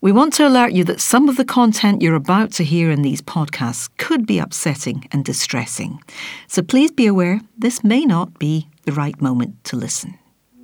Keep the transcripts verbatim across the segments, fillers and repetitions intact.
We want to alert you that some of the content you're about to hear in these podcasts could be upsetting and distressing. So please be aware this may not be the right moment to listen.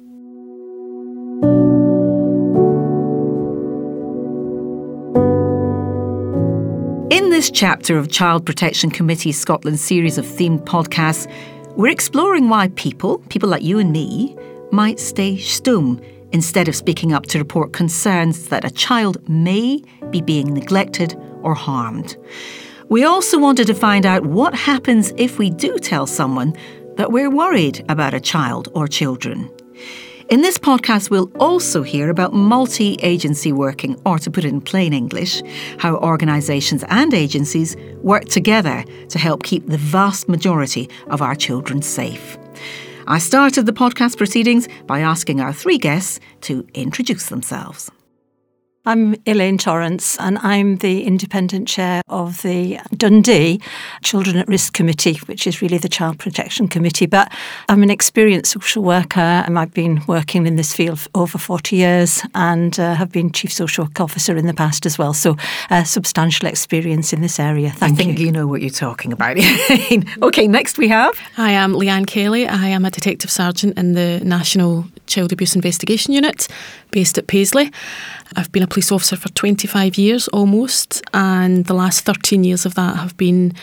In this chapter of Child Protection Committee Scotland's series of themed podcasts, we're exploring why people, people like you and me, might stay stum instead of speaking up to report concerns that a child may be being neglected or harmed. We also wanted to find out what happens if we do tell someone that we're worried about a child or children. In this podcast, we'll also hear about multi-agency working, or to put it in plain English, how organisations and agencies work together to help keep the vast majority of our children safe. I started the podcast proceedings by asking our three guests to introduce themselves. I'm Elaine Torrance and I'm the independent chair of the Dundee Children at Risk Committee, which is really the Child Protection Committee. But I'm an experienced social worker and I've been working in this field for over forty years and uh, have been Chief Social Work Officer in the past as well. So uh, substantial experience in this area. Thank I think you. you know what you're talking about. OK, next we have... Hi, I'm Leanne Kelly. I am a Detective Sergeant in the National Child Abuse Investigation Unit based at Paisley. I've been a police officer for twenty-five years almost, and the last thirteen years of that have been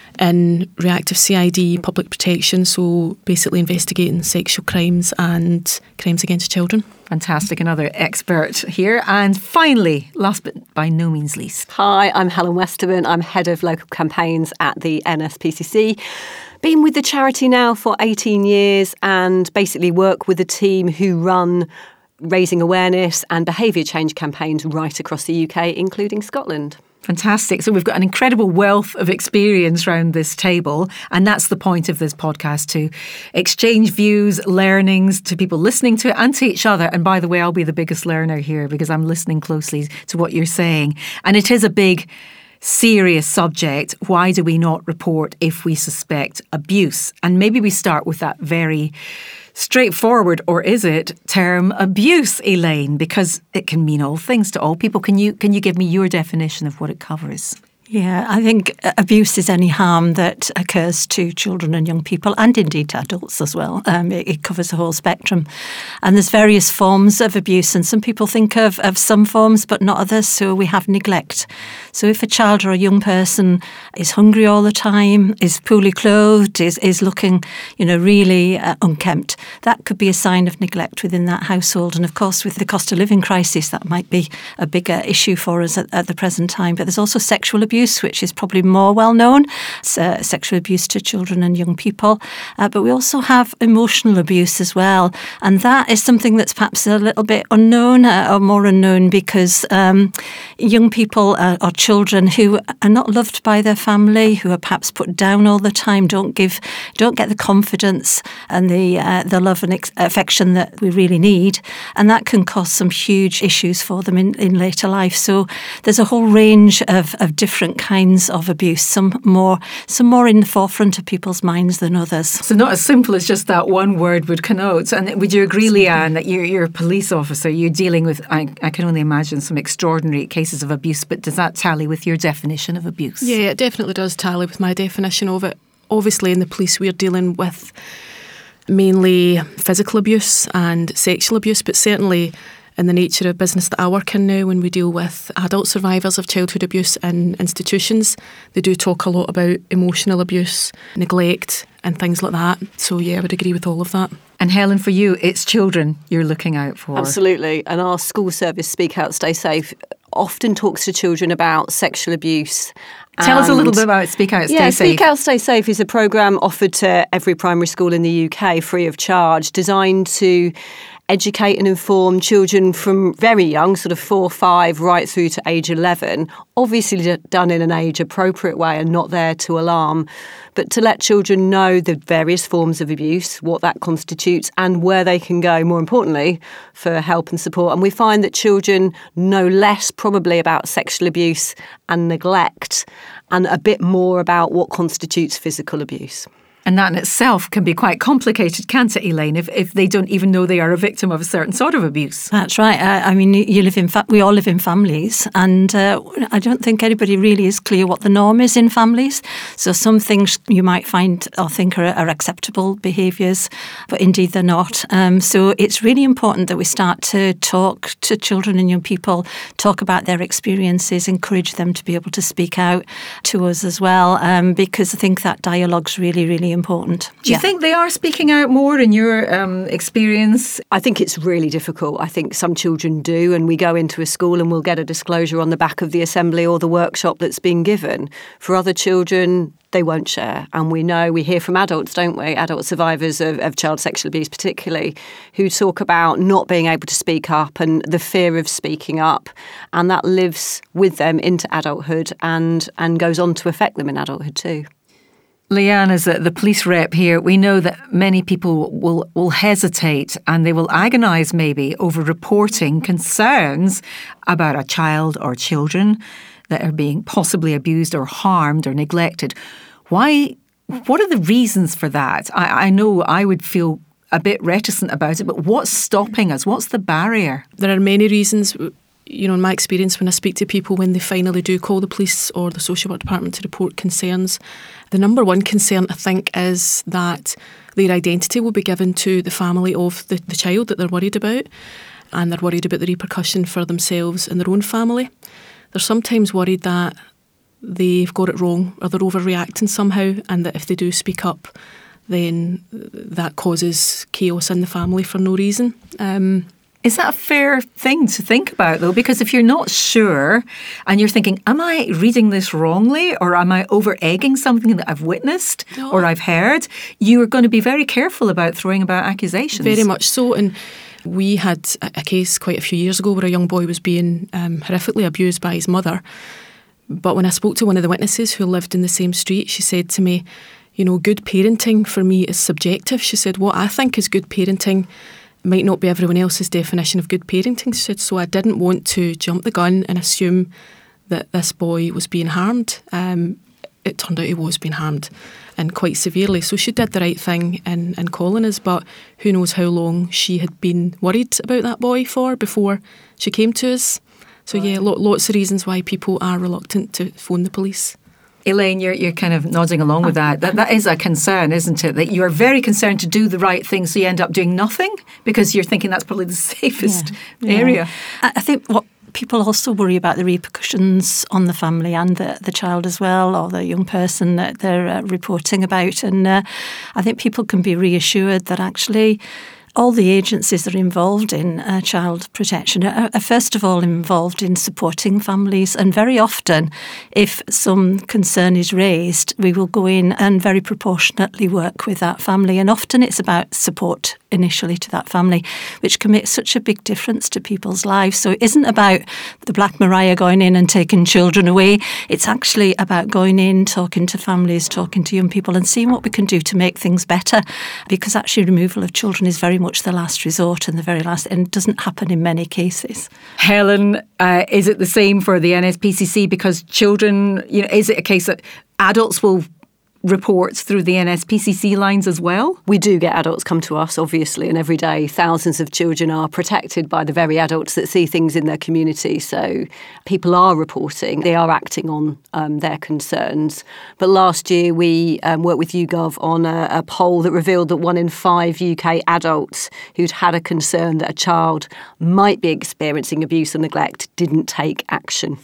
in reactive C I D, public protection, so basically investigating sexual crimes and crimes against children. Fantastic, another expert here. And finally, last but by no means least. Hi, I'm Helen Westerman. I'm Head of Local Campaigns at the N S P C C. Been with the charity now for eighteen years and basically work with a team who run raising awareness and behaviour change campaigns right across the U K, including Scotland. Fantastic. So we've got an incredible wealth of experience around this table, and that's the point of this podcast, to exchange views, learnings to people listening to it and to each other. And by the way, I'll be the biggest learner here because I'm listening closely to what you're saying. And it is a big, serious subject. Why do we not report if we suspect abuse? And maybe we start with that very straightforward, or is it, term abuse, Elaine, because it can mean all things to all people. Can you can you give me your definition of what it covers? Yeah, I think abuse is any harm that occurs to children and young people, and indeed to adults as well. Um, it, it covers the whole spectrum. And there's various forms of abuse, and some people think of, of some forms but not others. So we have neglect. So if a child or a young person is hungry all the time, is poorly clothed, is, is looking, you know, really uh, unkempt, that could be a sign of neglect within that household. And of course, with the cost of living crisis, that might be a bigger issue for us at, at the present time. But there's also sexual abuse, which is probably more well known, uh, sexual abuse to children and young people. Uh, but we also have emotional abuse as well. And that is something that's perhaps a little bit unknown uh, or more unknown because um, young people uh, or children who are not loved by their family, who are perhaps put down all the time, don't give, don't get the confidence and the uh, the love and ex- affection that we really need. And that can cause some huge issues for them in, in later life. So there's a whole range of, of different kinds of abuse, some more some more in the forefront of people's minds than others. So not as simple as just that one word would connote. And would you agree, Leanne, that you're, you're a police officer, you're dealing with, I, I can only imagine, some extraordinary cases of abuse, but does that tally with your definition of abuse? Yeah, it definitely does tally with my definition of it. Obviously in the police we're dealing with mainly physical abuse and sexual abuse, but certainly in the nature of business that I work in now, when we deal with adult survivors of childhood abuse in institutions, they do talk a lot about emotional abuse, neglect and things like that. So yeah, I would agree with all of that. And Helen, for you, it's children you're looking out for. Absolutely. And our school service, Speak Out, Stay Safe, often talks to children about sexual abuse. Tell us a little bit about Speak Out, Stay yeah, Safe. Speak Out, Stay Safe is a programme offered to every primary school in the U K free of charge, designed to educate and inform children from very young, sort of four, five, right through to age eleven, obviously done in an age-appropriate way and not there to alarm, but to let children know the various forms of abuse, what that constitutes and where they can go, more importantly, for help and support. And we find that children know less probably about sexual abuse and neglect and a bit more about what constitutes physical abuse. And that in itself can be quite complicated, can't it, Elaine, if, if they don't even know they are a victim of a certain sort of abuse? That's right. I, I mean, you live in fa- we all live in families, and uh, I don't think anybody really is clear what the norm is in families. So some things you might find or think are, are acceptable behaviours, but indeed they're not. Um, so it's really important that we start to talk to children and young people, talk about their experiences, encourage them to be able to speak out to us as well, um, because I think that dialogue's really, really important. Do you yeah. think they are speaking out more in your um, experience? I think it's really difficult. I think some children do, and we go into a school and we'll get a disclosure on the back of the assembly or the workshop that's been given. For other children, they won't share. And we know, we hear from adults, don't we, adult survivors of, of child sexual abuse particularly, who talk about not being able to speak up and the fear of speaking up. And that lives with them into adulthood and, and goes on to affect them in adulthood too. Leanne, as the police rep here, we know that many people will, will hesitate and they will agonise maybe over reporting concerns about a child or children that are being possibly abused or harmed or neglected. Why? What are the reasons for that? I, I know I would feel a bit reticent about it, but what's stopping us? What's the barrier? There are many reasons. You know, in my experience, when I speak to people, when they finally do call the police or the social work department to report concerns, the number one concern, I think, is that their identity will be given to the family of the, the child that they're worried about, and they're worried about the repercussion for themselves and their own family. They're sometimes worried that they've got it wrong or they're overreacting somehow, and that if they do speak up, then that causes chaos in the family for no reason. Um, Is that a fair thing to think about, though? Because if you're not sure and you're thinking, am I reading this wrongly, or am I over-egging something that I've witnessed No. or I've heard, you are going to be very careful about throwing about accusations. Very much so. And we had a, a case quite a few years ago where a young boy was being um, horrifically abused by his mother. But when I spoke to one of the witnesses who lived in the same street, she said to me, you know, good parenting for me is subjective. She said, what I think is good parenting might not be everyone else's definition of good parenting. She said, so I didn't want to jump the gun and assume that this boy was being harmed. Um, it turned out he was being harmed, and quite severely. So she did the right thing in, in calling us, but who knows how long she had been worried about that boy for before she came to us. So yeah, lo- lots of reasons why people are reluctant to phone the police. Elaine, you're you're kind of nodding along with that. That that is a concern, isn't it? That you are very concerned to do the right thing, so you end up doing nothing because you're thinking that's probably the safest Yeah. area. I I think what people also worry about the repercussions on the family and the, the child as well, or the young person that they're uh, reporting about. And uh, I think people can be reassured that actually all the agencies that are involved in uh, child protection are, are first of all involved in supporting families, and very often if some concern is raised, we will go in and very proportionately work with that family, and often it's about support initially to that family, which can make such a big difference to people's lives. So it isn't about the Black Maria going in and taking children away. It's actually about going in, talking to families, talking to young people and seeing what we can do to make things better, because actually removal of children is very much the last resort and the very last, and it doesn't happen in many cases. Helen, uh, is it the same for the N S P C C? Because children, you know, is it a case that adults will report through the N S P C C lines as well? We do get adults come to us, obviously, and every day thousands of children are protected by the very adults that see things in their community. So people are reporting, they are acting on um, their concerns. But last year we um, worked with YouGov on a, a poll that revealed that one in five U K adults who'd had a concern that a child might be experiencing abuse or neglect didn't take action.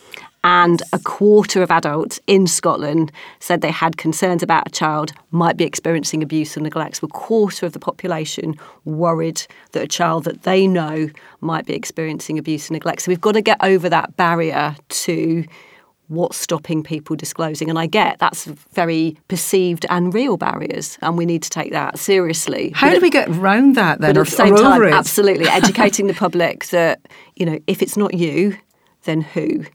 And a quarter of adults in Scotland said they had concerns about a child might be experiencing abuse or neglect. So a quarter of the population worried that a child that they know might be experiencing abuse and neglect. So we've got to get over that barrier to what's stopping people disclosing. And I get that's very perceived and real barriers, and we need to take that seriously. How but do at, we get around that then? But or, at the same or time, over it? absolutely, educating the public that, you know, if it's not you, then who?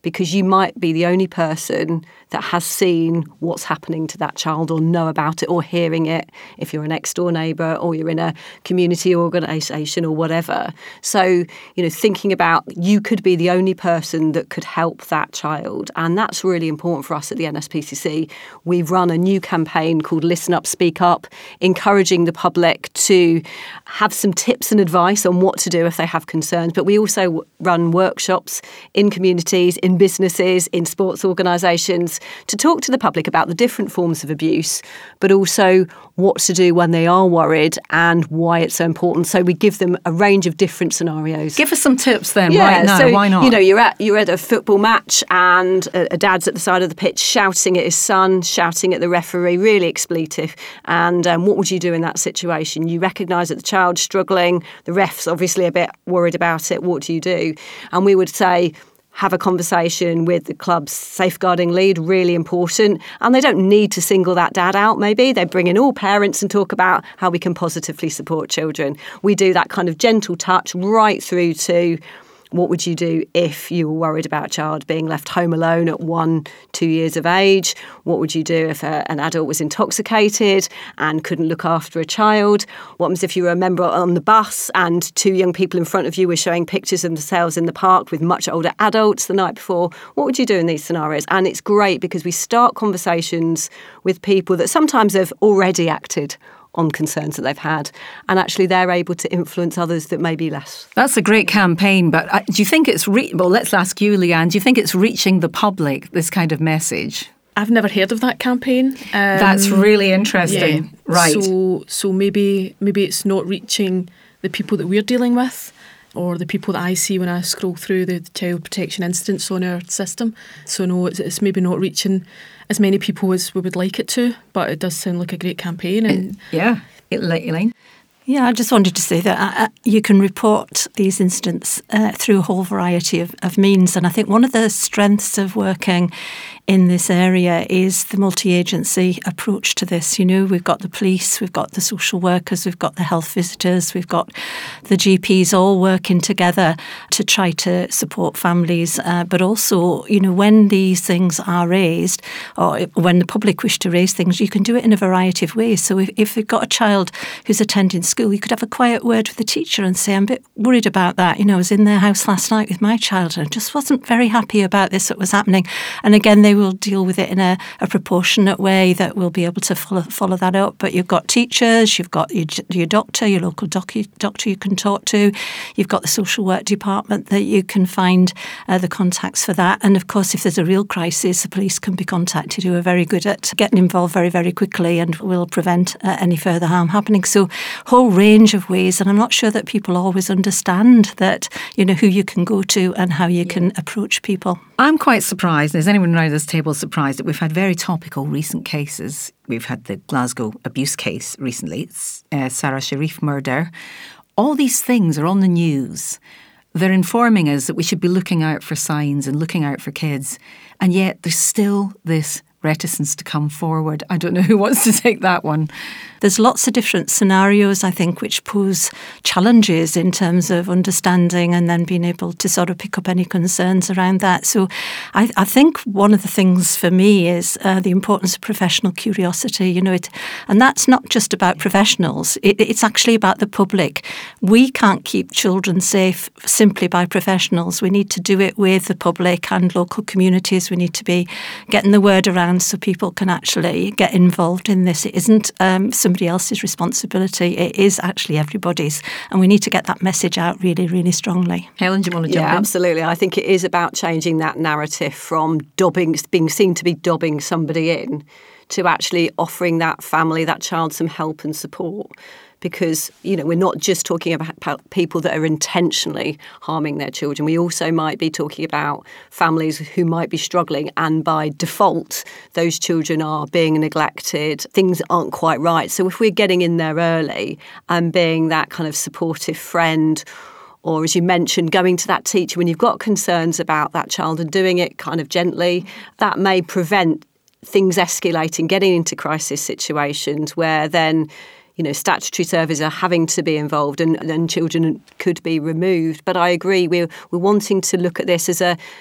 because you might be the only person that has seen what's happening to that child or know about it or hearing it if you're a next door neighbour or you're in a community organisation or whatever. So, you know, thinking about you could be the only person that could help that child. And that's really important for us at the N S P C C. We've run a new campaign called Listen Up, Speak Up, encouraging the public to have some tips and advice on what to do if they have concerns. But we also run workshops in communities, in businesses, in sports organisations to talk to the public about the different forms of abuse, but also what to do when they are worried and why it's so important. So we give them a range of different scenarios. Give us some tips then, yeah, right now. So, why not? You know, you're at you're at a football match and a, a dad's at the side of the pitch shouting at his son, shouting at the referee, really expletive. And um, what would you do in that situation? You recognise that the child's struggling, the ref's obviously a bit worried about it. What do you do? And we would say, have a conversation with the club's safeguarding lead, really important. And they don't need to single that dad out, maybe. They bring in all parents and talk about how we can positively support children. We do that kind of gentle touch right through to what would you do if you were worried about a child being left home alone at one, two years of age? What would you do if a, an adult was intoxicated and couldn't look after a child? What happens if you were a member on the bus and two young people in front of you were showing pictures of themselves in the park with much older adults the night before? What would you do in these scenarios? And it's great because we start conversations with people that sometimes have already acted on concerns that they've had, and actually they're able to influence others that may be less. That's a great campaign, but uh, do you think it's, re- well, let's ask you, Leanne, do you think it's reaching the public, this kind of message? I've never heard of that campaign. Um, That's really interesting. Yeah. Right. So, so maybe maybe it's not reaching the people that we're dealing with, or the people that I see when I scroll through the child protection incidents on our system. So no, it's, it's maybe not reaching as many people as we would like it to, but it does sound like a great campaign. And it, yeah, it, Elaine? Yeah, I just wanted to say that uh, you can report these incidents uh, through a whole variety of, of means. And I think one of the strengths of working in this area is the multi-agency approach to this. You know, we've got the police, we've got the social workers, we've got the health visitors, we've got the G Ps all working together to try to support families. Uh, but also, you know, when these things are raised, or when the public wish to raise things, you can do it in a variety of ways. So if, if you've got a child who's attending school, you could have a quiet word with the teacher and say, I'm a bit worried about that. You know, I was in their house last night with my child and I just wasn't very happy about this that was happening. And again, they will deal with it in a, a proportionate way that will be able to follow, follow that up. But you've got teachers, you've got your, your doctor, your local doc, doctor you can talk to, you've got the social work department that you can find uh, the contacts for that. And of course, if there's a real crisis, the police can be contacted, who are very good at getting involved very, very quickly and will prevent uh, any further harm happening. So whole range of ways, and I'm not sure that people always understand that, you know, who you can go to and how you yeah. can approach people. I'm quite surprised, is anyone around this table surprised that we've had very topical recent cases? We've had the Glasgow abuse case recently, it's, uh, Sarah Sharif murder. All these things are on the news. They're informing us that we should be looking out for signs and looking out for kids. And yet there's still this reticence to come forward. I don't know who wants to take that one. There's lots of different scenarios, I think, which pose challenges in terms of understanding and then being able to sort of pick up any concerns around that. So I, I think one of the things for me is uh, the importance of professional curiosity, you know, it, and that's not just about professionals. It, it's actually about the public. We can't keep children safe simply by professionals. We need to do it with the public and local communities. We need to be getting the word around so people can actually get involved in this. It isn't um, somebody else's responsibility. It is actually everybody's. And we need to get that message out really, really strongly. Helen, do you want to jump yeah, in? Absolutely. I think it is about changing that narrative from dobbing, being seen to be dobbing somebody in to actually offering that family, that child, some help and support. Because, you know, we're not just talking about people that are intentionally harming their children. We also might be talking about families who might be struggling, and by default, those children are being neglected. Things aren't quite right. So if we're getting in there early and being that kind of supportive friend, or as you mentioned, going to that teacher when you've got concerns about that child and doing it kind of gently, that may prevent things escalating, getting into crisis situations where then, you know, statutory services are having to be involved and, and children could be removed. But I agree, we're, we're wanting to look at this as a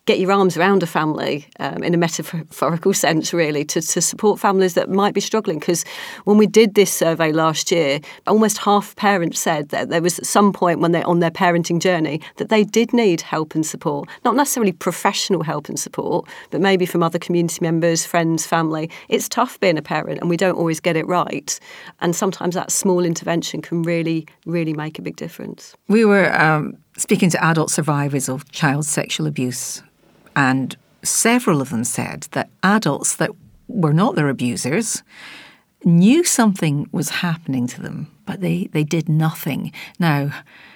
get your arms around a family um, in a metaphorical sense, really, to, to support families that might be struggling. Because when we did this survey last year, almost half parents said that there was some point when they're on their parenting journey that they did need help and support. Not necessarily professional help and support, but maybe from other community members, friends, family. It's tough being a parent and we don't always get it right. And sometimes that small intervention can really, really make a big difference. We were um, speaking to adult survivors of child sexual abuse, and several of them said that adults that were not their abusers knew something was happening to them, but they, they did nothing. Now,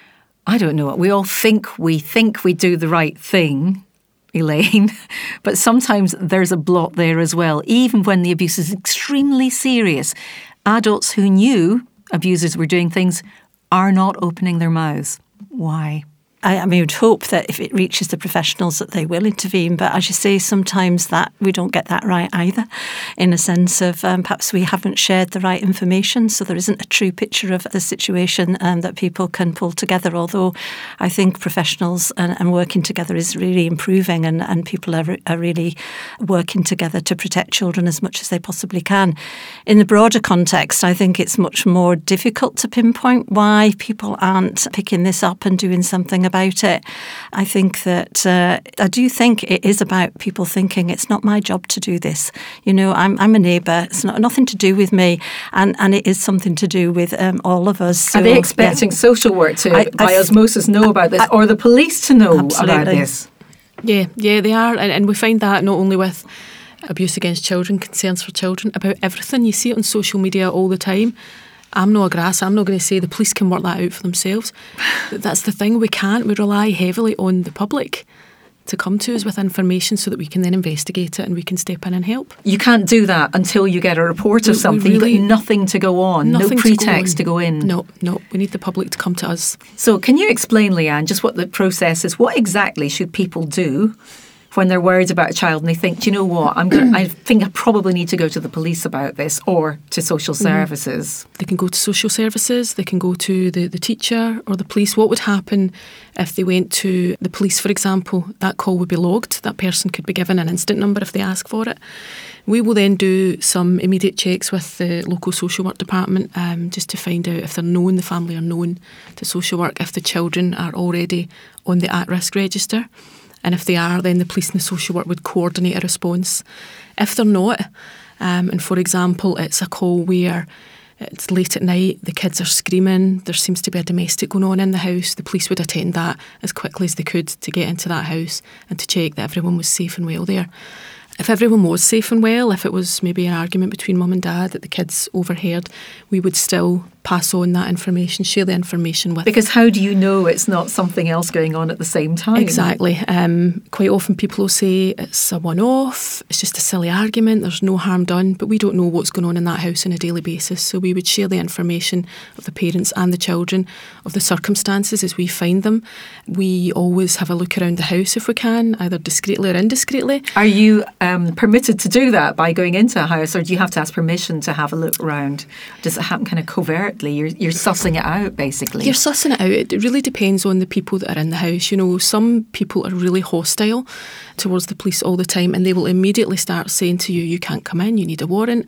I don't know. We all think we think we do the right thing, Elaine, but sometimes there's a blot there as well. Even when the abuse is extremely serious, adults who knew abusers were doing things are not opening their mouths. Why? I, I mean, I would hope that if it reaches the professionals that they will intervene. But as you say, sometimes that we don't get that right either, in a sense of um, perhaps we haven't shared the right information, so there isn't a true picture of the situation um, that people can pull together. Although I think professionals and, and working together is really improving, and, and people are, are really working together to protect children as much as they possibly can. In the broader context, I think it's much more difficult to pinpoint why people aren't picking this up and doing something about it. I think that uh, I do think it is about people thinking it's not my job to do this. You know, I'm I'm a neighbour. It's not nothing to do with me, and, and it is something to do with um, all of us. So, are they expecting yeah. social work to, I, by I, osmosis, know about this, I, or the police to know absolutely. about this? Yeah, yeah, they are, and, and we find that not only with abuse against children, concerns for children, about everything. You see it on social media all the time. I'm not a grass. I'm not going to say the police can work that out for themselves. That's the thing. We can't. We rely heavily on the public to come to us with information so that we can then investigate it and we can step in and help. You can't do that until you get a report of something. Really, You've got nothing to go on, no pretext to go, to go in. No, no. We need the public to come to us. So can you explain, Leanne, just what the process is? What exactly should people do when they're worried about a child and they think, do you know what, I'm going I think I probably need to go to the police about this, or to social services? Mm. They can go to social services, they can go to the, the teacher or the police. What would happen if they went to the police, for example? That call would be logged. That person could be given an incident number if they ask for it. We will then do some immediate checks with the local social work department um, just to find out if they're known, the family are known to social work, if the children are already on the at-risk register. And if they are, then the police and the social work would coordinate a response. If they're not, um, and for example, it's a call where it's late at night, the kids are screaming, there seems to be a domestic going on in the house, the police would attend that as quickly as they could to get into that house and to check that everyone was safe and well there. If everyone was safe and well, if it was maybe an argument between mum and dad that the kids overheard, we would still pass on that information, share the information with. Because how do you know it's not something else going on at the same time? Exactly. Um, quite often people will say it's a one-off, it's just a silly argument, there's no harm done, but we don't know what's going on in that house on a daily basis. So we would share the information of the parents and the children, of the circumstances as we find them. We always have a look around the house if we can, either discreetly or indiscreetly. Are you um, permitted to do that by going into a house, or do you have to ask permission to have a look around? Does it happen kind of covertly? You're, you're sussing it out, basically. You're sussing it out. It really depends on the people that are in the house. You know, some people are really hostile towards the police all the time, and they will immediately start saying to you, you can't come in, you need a warrant.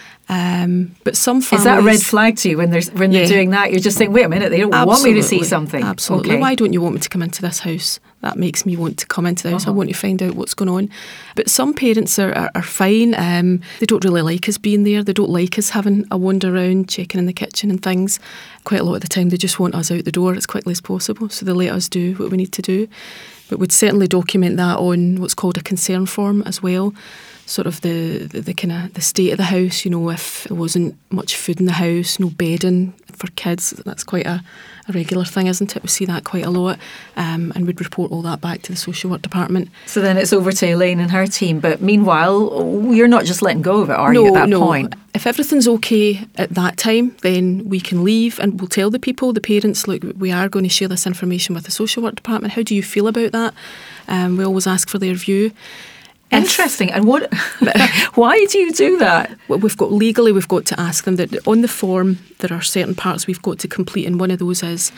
Um, but some families... Is that a red flag to you when, there's, when yeah. they're doing that? You're just saying, wait a minute, they don't Absolutely. want me to see something. Absolutely. Okay. Why don't you want me to come into this house? That makes me want to come into the house. Uh-huh. I want to find out what's going on. But some parents are, are, are fine. Um, they don't really like us being there. They don't like us having a wander around, checking in the kitchen and things. Quite a lot of the time they just want us out the door as quickly as possible, so they let us do what we need to do. But we'd certainly document that on what's called a concern form as well. Sort of the, the, the kind of the state of the house, you know, if there wasn't much food in the house, no bedding for kids, that's quite a, a regular thing, isn't it? We see that quite a lot, um, and we'd report all that back to the social work department. So then it's over to Elaine and her team, but meanwhile, you're not just letting go of it, are no, you, at that no. point? If everything's okay at that time, then we can leave and we'll tell the people, the parents, look, we are going to share this information with the social work department. How do you feel about that? Um, we always ask for their view. Interesting. And what? Why do you do that? Well, we've got legally, we've got to ask them that on the form there are certain parts we've got to complete, and one of those is,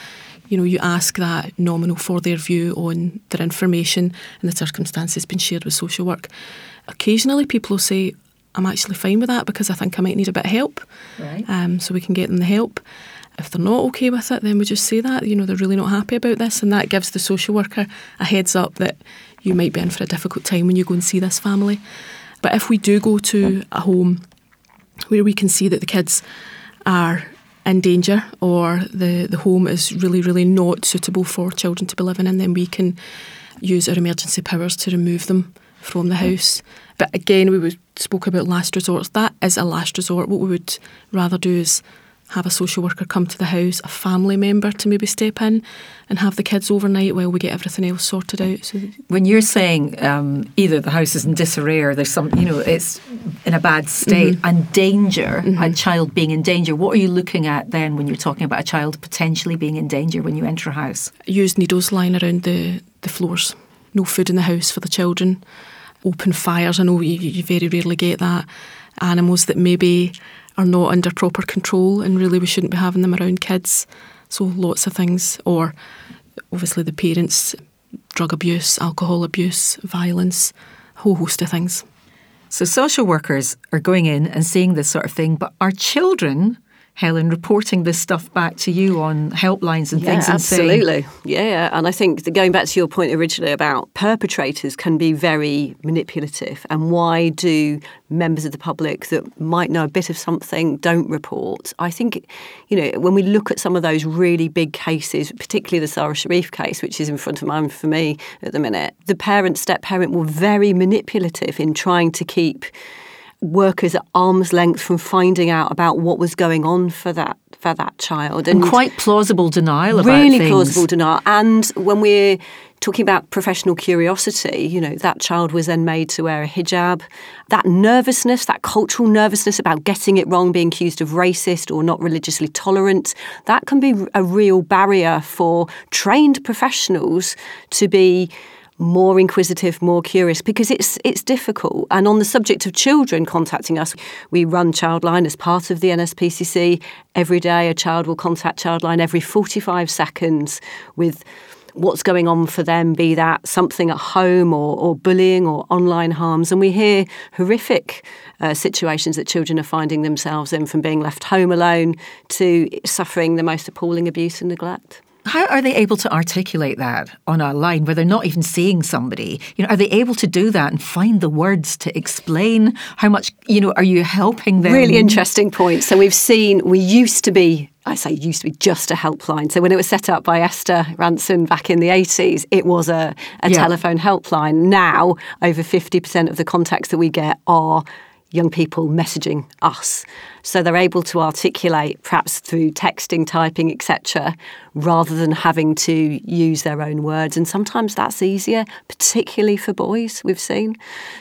You know, you ask that nominal for their view on their information and the circumstances being shared with social work. Occasionally people will say, I'm actually fine with that because I think I might need a bit of help. Right. Um, so we can get them the help. If they're not okay with it, then we just say that, you know, they're really not happy about this, and that gives the social worker a heads up that you might be in for a difficult time when you go and see this family. But if we do go to a home where we can see that the kids are in danger, or the, the home is really, really not suitable for children to be living in, then we can use our emergency powers to remove them from the house. But again, we would, spoke about last resort. That is a last resort. What we would rather do is have a social worker come to the house, a family member to maybe step in and have the kids overnight while we get everything else sorted out. So when you're saying um, either the house is in disarray or there's some, you know, it's in a bad state, mm-hmm. and danger, mm-hmm. a child being in danger, what are you looking at then when you're talking about a child potentially being in danger when you enter a house? Used needles lying around the, the floors. No food in the house for the children. Open fires, I know you, you very rarely get that. Animals that maybe are not under proper control, and really we shouldn't be having them around kids. So lots of things. Or obviously the parents, drug abuse, alcohol abuse, violence, a whole host of things. So social workers are going in and seeing this sort of thing, but are children, Helen, reporting this stuff back to you on helplines and yeah, things? And absolutely. saying, yeah, and I think that going back to your point originally about perpetrators can be very manipulative, and why do members of the public that might know a bit of something don't report? I think, you know, when we look at some of those really big cases, particularly the Sarah Sharif case, which is in front of mind for me at the minute, the parent, step-parent were very manipulative in trying to keep workers at arm's length from finding out about what was going on for that for that child. And, and quite plausible denial about really things. plausible denial. And when we're talking about professional curiosity, you know, that child was then made to wear a hijab. That nervousness, that cultural nervousness about getting it wrong, being accused of racist or not religiously tolerant, that can be a real barrier for trained professionals to be more inquisitive, more curious, because it's it's difficult. And on the subject of children contacting us, we run Childline as part of the N S P C C. Every day a child will contact Childline every forty-five seconds with what's going on for them, be that something at home or, or bullying or online harms. And we hear horrific uh, situations that children are finding themselves in, from being left home alone to suffering the most appalling abuse and neglect. How are they able to articulate that on a line where they're not even seeing somebody? You know, are they able to do that and find the words to explain how much, you know, are you helping them? Really interesting point. So we've seen, we used to be, I say used to be just a helpline. So when it was set up by Esther Ranson back in the eighties, it was a, a yeah. telephone helpline. Now, over fifty percent of the contacts that we get are young people messaging us. So they're able to articulate, perhaps through texting, typing, et cetera, rather than having to use their own words. And sometimes that's easier, particularly for boys, we've seen.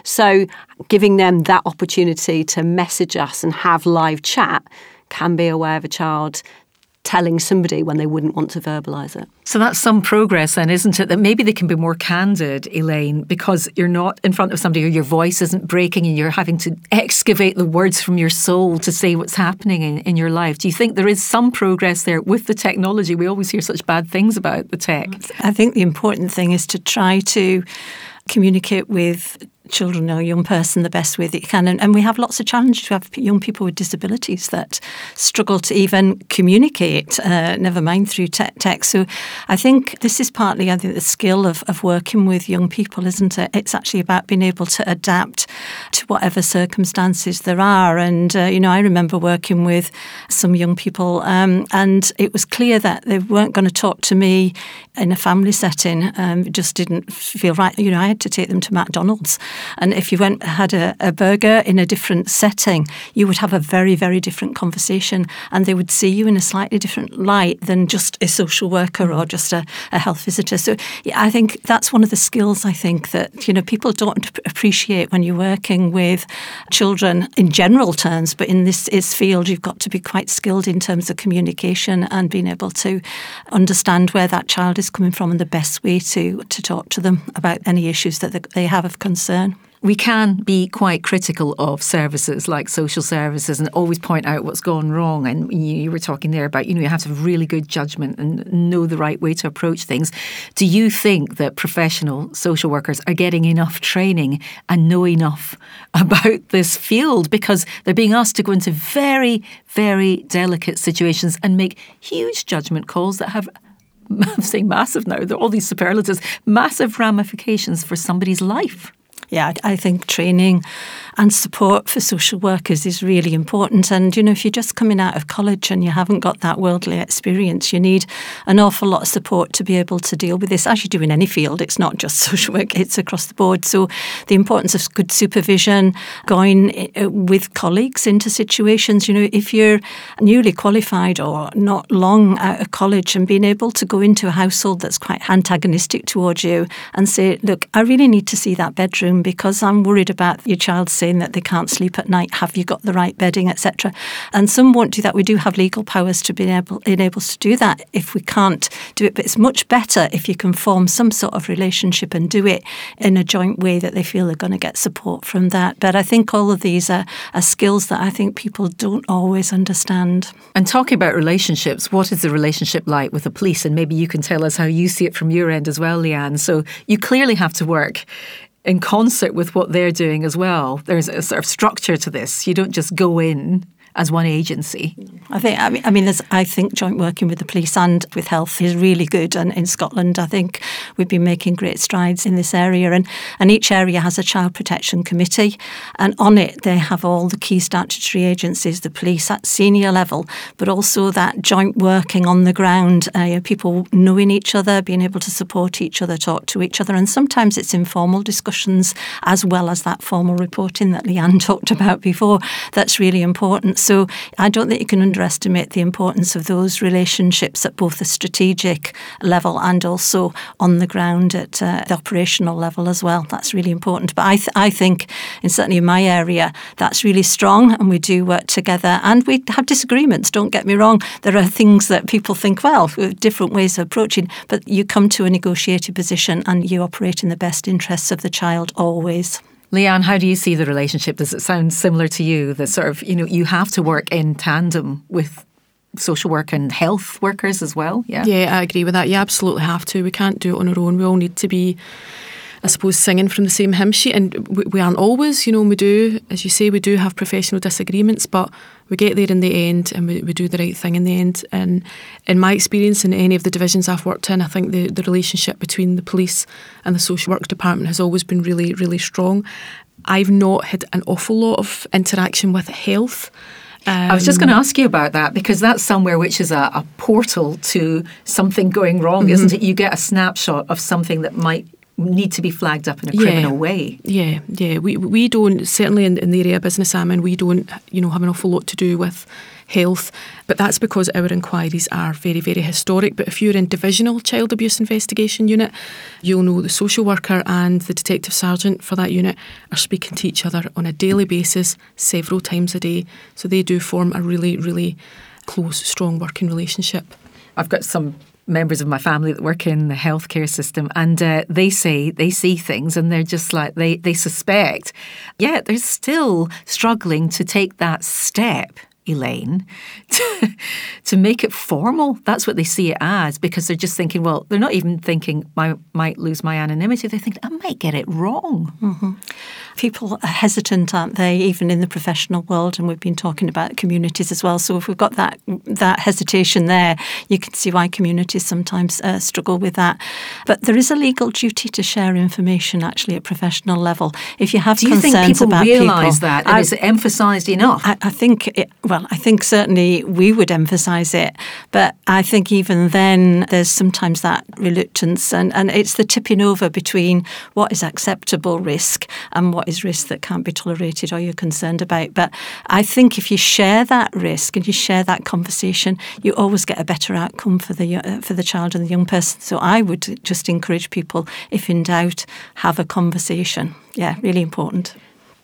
So giving them that opportunity to message us and have live chat can be a way of a child telling somebody when they wouldn't want to verbalise it. So that's some progress then, isn't it? That maybe they can be more candid, Elaine, because you're not in front of somebody or your voice isn't breaking and you're having to excavate the words from your soul to say what's happening in, in your life. Do you think there is some progress there with the technology? We always hear such bad things about the tech. I think the important thing is to try to communicate with children or young person the best way that you can. And, and we have lots of challenges. We have young people with disabilities that struggle to even communicate, uh, never mind through te- text. So I think this is partly, I think, the skill of, of working with young people, isn't it? It's actually about being able to adapt to whatever circumstances there are. And, uh, you know, I remember working with some young people um, and it was clear that they weren't going to talk to me in a family setting. Um, it just didn't feel right. You know, I had to take them to McDonald's. And if you went had a, a burger in a different setting, you would have a very, very different conversation, and they would see you in a slightly different light than just a social worker or just a, a health visitor. So yeah, I think that's one of the skills I think that, you know, people don't appreciate when you're working with children in general terms, but in this is field you've got to be quite skilled in terms of communication and being able to understand where that child is coming from and the best way to, to talk to them about any issues that they have of concern. we can be quite critical of services like social services and always point out what's gone wrong. And you, you were talking there about, you know, you have to have really good judgment and know the right way to approach things. Do you think that professional social workers are getting enough training and know enough about this field? Because they're being asked to go into very, very delicate situations and make huge judgment calls that have, I'm saying massive now, there are all these superlatives, massive ramifications for somebody's life. Yeah, I think training and support for social workers is really important. And, you know, if you're just coming out of college and you haven't got that worldly experience, you need an awful lot of support to be able to deal with this, as you do in any field. It's not just social work, it's across the board. So the importance of good supervision, going with colleagues into situations, you know, if you're newly qualified or not long out of college and being able to go into a household that's quite antagonistic towards you and say, look, I really need to see that bedroom because I'm worried about your child saying that they can't sleep at night. Have you got the right bedding, et cetera? And some won't do that. We do have legal powers to be able enable us to do that if we can't do it. But it's much better if you can form some sort of relationship and do it in a joint way that they feel they're going to get support from that. But I think all of these are, are skills that I think people don't always understand. And talking about relationships, what is the relationship like with the police? And maybe you can tell us how you see it from your end as well, Leanne. So you clearly have to work in concert with what they're doing as well. There's a sort of structure to this. You don't just go in as one agency. I think, I mean, I mean, there's, I think joint working with the police and with health is really good. And in Scotland, I think we've been making great strides in this area. And, and each area has a child protection committee. And on it, they have all the key statutory agencies, the police at senior level, but also that joint working on the ground, uh, you know, people knowing each other, being able to support each other, talk to each other. And sometimes it's informal discussions as well as that formal reporting that Leanne talked about before. That's really important. So I don't think you can underestimate the importance of those relationships at both the strategic level and also on the ground at uh, the operational level as well. That's really important. But I, th- I think, and certainly in my area, that's really strong and we do work together and we have disagreements, don't get me wrong. There are things that people think, well, different ways of approaching, but you come to a negotiated position and you operate in the best interests of the child always. Leanne, how do you see the relationship? Does it sound similar to you? The sort of, you know, you have to work in tandem with social work and health workers as well? Yeah, yeah, I agree with that. You absolutely have to. We can't do it on our own. We all need to be, I suppose, singing from the same hymn sheet. And we, we aren't always, you know, we do, as you say, we do have professional disagreements, but we get there in the end and we, we do the right thing in the end. And in my experience, in any of the divisions I've worked in, I think the, the relationship between the police and the social work department has always been really, really strong. I've not had an awful lot of interaction with health. Um, I was just going to ask you about that because that's somewhere which is a, a portal to something going wrong, mm-hmm. isn't it? You get a snapshot of something that might need to be flagged up in a criminal yeah, way. Yeah, yeah. We we don't, certainly in, in the area of business I'm in, we don't, you know, have an awful lot to do with health. But that's because our inquiries are very, very historic. But if you're in Divisional Child Abuse Investigation Unit, you'll know the social worker and the detective sergeant for that unit are speaking to each other on a daily basis, several times a day. So they do form a really, really close, strong working relationship. I've got some members of my family that work in the healthcare system and uh, they say they see things and they're just like, they, they suspect. Yet they're still struggling to take that step, Elaine, to, to make it formal. That's what they see it as because they're just thinking, well, they're not even thinking I might lose my anonymity. They're thinking, I might get it wrong. Mm-hmm. People are hesitant, aren't they, even in the professional world, and we've been talking about communities as well. So if we've got that that hesitation there, you can see why communities sometimes uh, struggle with that. But there is a legal duty to share information actually at professional level. If you have Do you concerns think people about realise people, that? And I, is it emphasised enough? I, I think, it, well, I think certainly we would emphasise it. But I think even then there's sometimes that reluctance and, and it's the tipping over between what is acceptable risk and what is risk that can't be tolerated or you're concerned about. But I think if you share that risk and you share that conversation, you always get a better outcome for the uh, for the child and the young person. So I would just encourage people, if in doubt, have a conversation. Yeah, really important.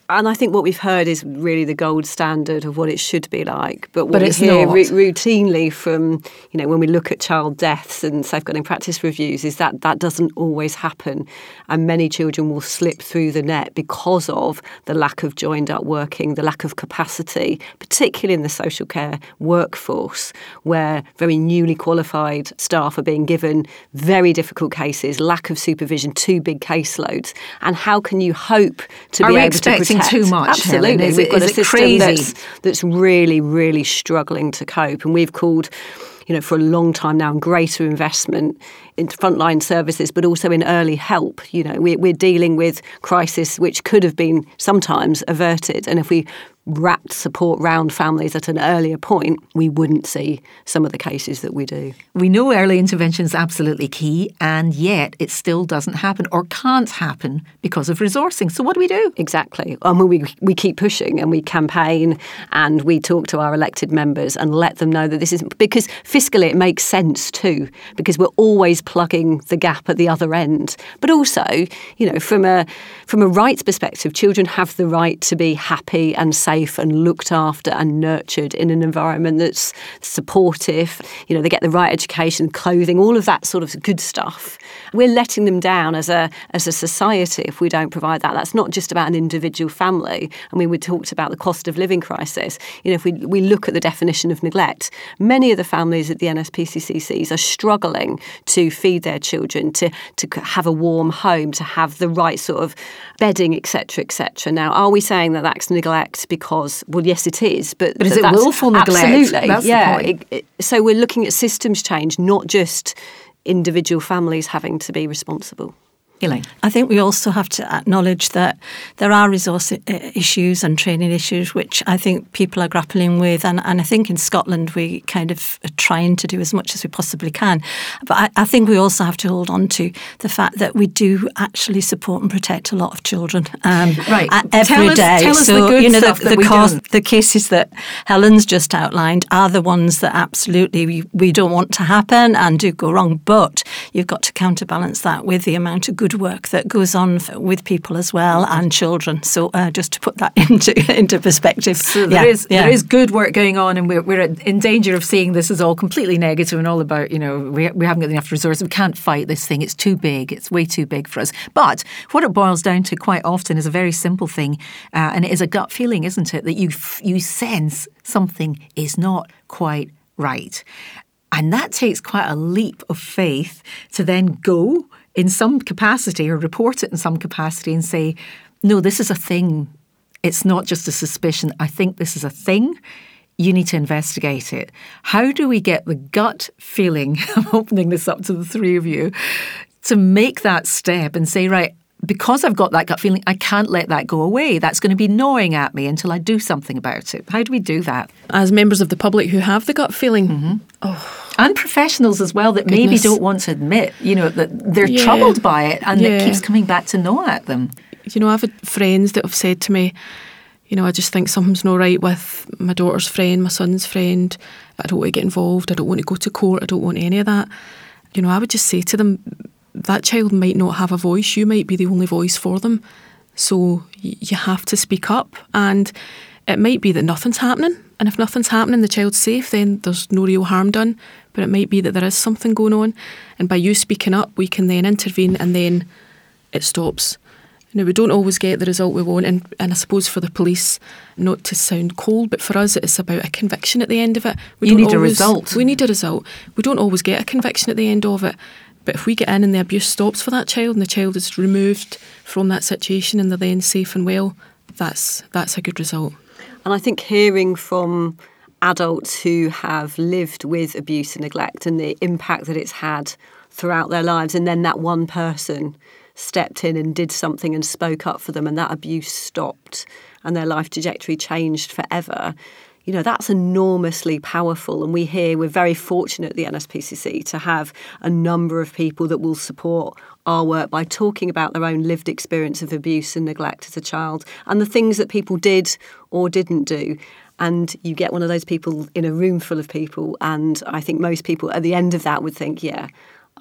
And I think what we've heard is really the gold standard of what it should be like. But what But we it's hear not. ru- routinely from, you know, when we look at child deaths and safeguarding practice reviews is that that doesn't always happen. And many children will slip through the net because of the lack of joined up working, the lack of capacity, particularly in the social care workforce, where very newly qualified staff are being given very difficult cases, lack of supervision, too big caseloads. And how can you hope to Are be we able expecting to protect? too much, Absolutely. Helen? Is We've it- got is a it system crazy? that's that's really, really struggling to cope. And we've called, you know, for a long time now, greater investment in frontline services, but also in early help. You know, we, we're dealing with crisis which could have been sometimes averted. And if we wrapped support round families at an earlier point, we wouldn't see some of the cases that we do. We know early intervention is absolutely key, and yet it still doesn't happen or can't happen because of resourcing. So what do we do? Exactly. I mean, we, we keep pushing and we campaign and we talk to our elected members and let them know that this isn't, because fiscally it makes sense too, because we're always plugging the gap at the other end. But also, you know, from a from a rights perspective, children have the right to be happy and safe and looked after and nurtured in an environment that's supportive. You know, they get the right education, clothing, all of that sort of good stuff. We're letting them down as a as a society if we don't provide that. That's not just about an individual family. I mean, we talked about the cost of living crisis. You know, if we we look at the definition of neglect, many of the families at the N S P C C Cs are struggling to feed their children, to to have a warm home, to have the right sort of bedding, et cetera, et cetera. Now, are we saying that that's neglect? Because, well, yes, it is. But, But is but it that's willful neglect? Absolutely, That's the yeah. point. It- it- so we're looking at systems change, not just individual families having to be responsible. Elaine. I think we also have to acknowledge that there are resource i- issues and training issues which I think people are grappling with, and, and I think in Scotland we kind of are trying to do as much as we possibly can. But I, I think we also have to hold on to the fact that we do actually support and protect a lot of children um, Right. a- every Tell us- day. tell us so the good you know stuff the, that the, we cause, don't. the cases that Helen's just outlined are the ones that absolutely we, we don't want to happen and do go wrong. But you've got to counterbalance that with the amount of good work that goes on f- with people as well and children. So uh, just to put that into into perspective. So there yeah, is yeah. there is good work going on, and we're we're in danger of seeing this as all completely negative and all about, you know, we we haven't got enough resources, we can't fight this thing, it's too big, it's way too big for us. But what it boils down to quite often is a very simple thing, uh, and it is a gut feeling, isn't it, that you f- you sense something is not quite right. And that takes quite a leap of faith to then go in some capacity or report it in some capacity and say, no, this is a thing. It's not just a suspicion. I think this is a thing. You need to investigate it. How do we get the gut feeling, I'm opening this up to the three of you, to make that step and say, right, because I've got that gut feeling, I can't let that go away. That's going to be gnawing at me until I do something about it. How do we do that? As members of the public who have the gut feeling, Mm-hmm. oh, And professionals as well that maybe Goodness. don't want to admit, you know, that they're Yeah. troubled by it and Yeah. it keeps coming back to gnaw at them. you know, I've had friends that have said to me, you know, I just think something's not right with my daughter's friend, my son's friend. I don't want to get involved. I don't want to go to court. I don't want any of that. You know, I would just say to them, that child might not have a voice. You might be the only voice for them. So y- you have to speak up. And it might be that nothing's happening. And if nothing's happening, the child's safe, then there's no real harm done. But it might be that there is something going on. And by you speaking up, we can then intervene and then it stops. Now, we don't always get the result we want, and, and I suppose for the police, not to sound cold, but for us it's about a conviction at the end of it. We You don't need a always- result. We need a result. We don't always get a conviction at the end of it, but if we get in and the abuse stops for that child and the child is removed from that situation and they're then safe and well, that's that's a good result. And I think hearing from adults who have lived with abuse and neglect and the impact that it's had throughout their lives, and then that one person stepped in and did something and spoke up for them, and that abuse stopped and their life trajectory changed forever, you know, that's enormously powerful. And we hear we're very fortunate at the N S P C C to have a number of people that will support our work by talking about their own lived experience of abuse and neglect as a child and the things that people did or didn't do. And you get one of those people in a room full of people, and I think most people at the end of that would think, yeah,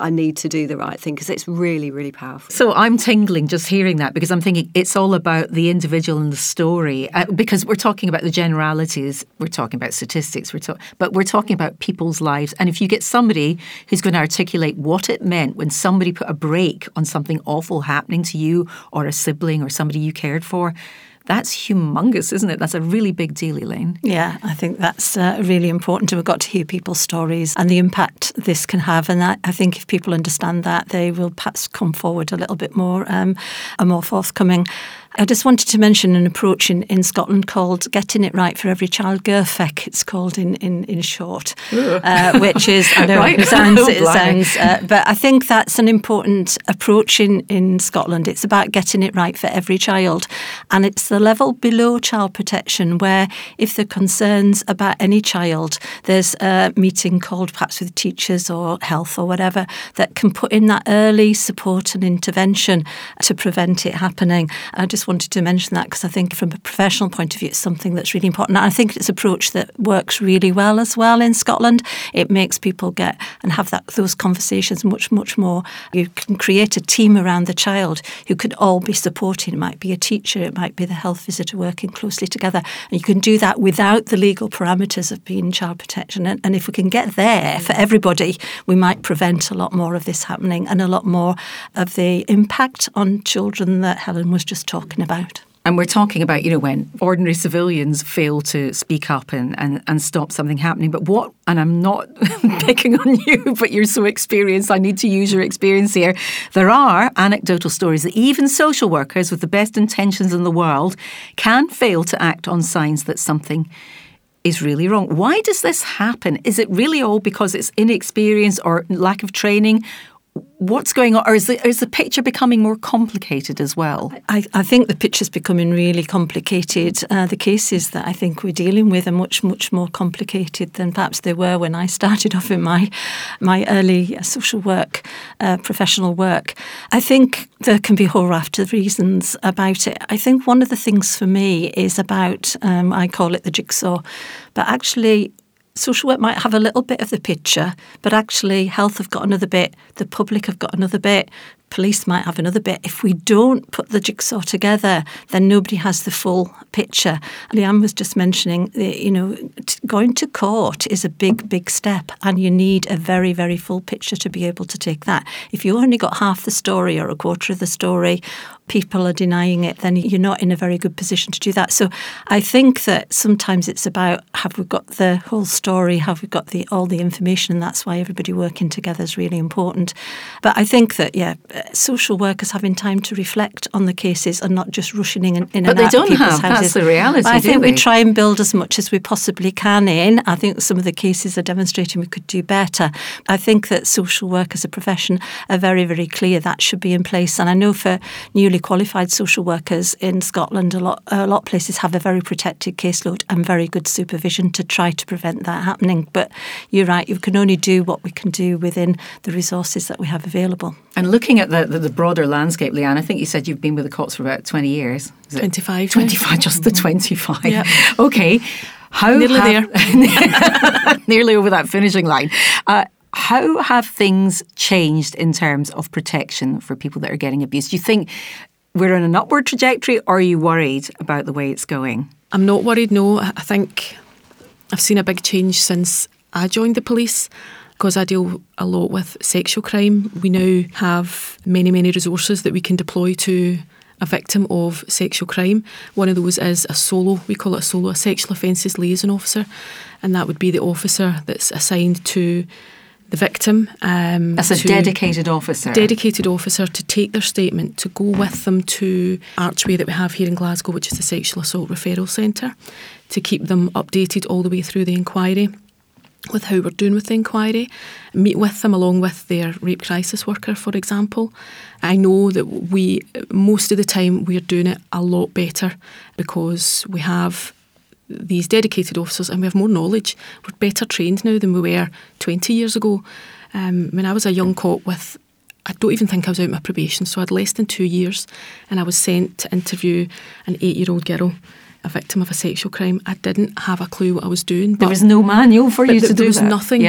I need to do the right thing, because it's really, really powerful. So I'm tingling just hearing that, because I'm thinking it's all about the individual and the story, uh, because we're talking about the generalities, we're talking about statistics, we're talk- but we're talking about people's lives. And if you get somebody who's going to articulate what it meant when somebody put a brake on something awful happening to you or a sibling or somebody you cared for, that's humongous, isn't it? That's a really big deal, Elaine. Yeah, I think that's uh, really important. We've got to hear people's stories and the impact this can have. And that, I think if people understand that, they will perhaps come forward a little bit more um, and more forthcoming. I just wanted to mention an approach in, in Scotland called Getting It Right for Every Child, G I R F E C, it's called in, in, in short, uh, which is, I know right. it sounds, oh, it sounds uh, but I think that's an important approach in, in Scotland. It's about getting it right for every child. And it's the level below child protection where if there are concerns about any child, there's a meeting called perhaps with teachers or health or whatever that can put in that early support and intervention to prevent it happening. I just wanted to mention that because I think from a professional point of view it's something that's really important. And I think it's an approach that works really well as well in Scotland. It makes people get and have that those conversations much, much more. You can create a team around the child who could all be supporting. It might be a teacher, it might be the health visitor working closely together. And you can do that without the legal parameters of being child protection. And, and if we can get there for everybody, we might prevent a lot more of this happening and a lot more of the impact on children that Helen was just talking about. And we're talking about, you know, when ordinary civilians fail to speak up and, and, and stop something happening. But what, and I'm not picking on you, but you're so experienced, I need to use your experience here. There are anecdotal stories that even social workers with the best intentions in the world can fail to act on signs that something is really wrong. Why does this happen? Is it really all because it's inexperience or lack of training? What's going on? Or is the, is the picture becoming more complicated as well? I, I think the picture's becoming really complicated. Uh, the cases that I think we're dealing with are much, much more complicated than perhaps they were when I started off in my my early social work, uh, professional work. I think there can be a whole raft of reasons about it. I think one of the things for me is about, um, I call it the jigsaw, but actually social work might have a little bit of the picture, but actually health have got another bit, the public have got another bit, police might have another bit. If we don't put the jigsaw together, then nobody has the full picture. Leanne was just mentioning, you know, going to court is a big, big step, and you need a very, very full picture to be able to take that. If you only got half the story or a quarter of the story, people are denying it, then you're not in a very good position to do that. So I think that sometimes it's about, have we got the whole story, have we got the all the information, and that's why everybody working together is really important. But I think that, yeah, social workers having time to reflect on the cases and not just rushing in, in but and out of people's houses. But they don't have, that's the reality, I think do we they? try and build as much as we possibly can in. I think some of the cases are demonstrating we could do better. I think that social work as a profession are very, very clear that should be in place. And I know for newly qualified social workers in Scotland, a lot, a lot of places have a very protected caseload and very good supervision to try to prevent that happening. But you're right, you can only do what we can do within the resources that we have available. And looking at the, the, the broader landscape, Leanne, I think you said you've been with the Cots for about twenty years. Is it? twenty-five. twenty-five, just the twenty-five. Yep. Okay. How Nearly have, there. Nearly over that finishing line. Uh, how have things changed in terms of protection for people that are getting abused? Do you think we're on an upward trajectory, or are you worried about the way it's going? I'm not worried, no. I think I've seen a big change since I joined the police. Because I deal a lot with sexual crime, we now have many, many resources that we can deploy to a victim of sexual crime. One of those is a solo, we call it a solo, a sexual offences liaison officer, and that would be the officer that's assigned to the victim. Um, That's a dedicated officer. Dedicated officer to take their statement, to go with them to Archway that we have here in Glasgow, which is the Sexual Assault Referral Centre, to keep them updated all the way through the inquiry with how we're doing with the inquiry, meet with them along with their rape crisis worker, for example. I know that we, most of the time, we're doing it a lot better because we have these dedicated officers and we have more knowledge. We're better trained now than we were twenty years ago. Um, when I was a young cop with, I don't even think I was out my probation, so I had less than two years, and I was sent to interview an eight-year-old girl, a victim of a sexual crime. I didn't have a clue what I was doing. There was no manual for you th- to do There was that. nothing, yeah. but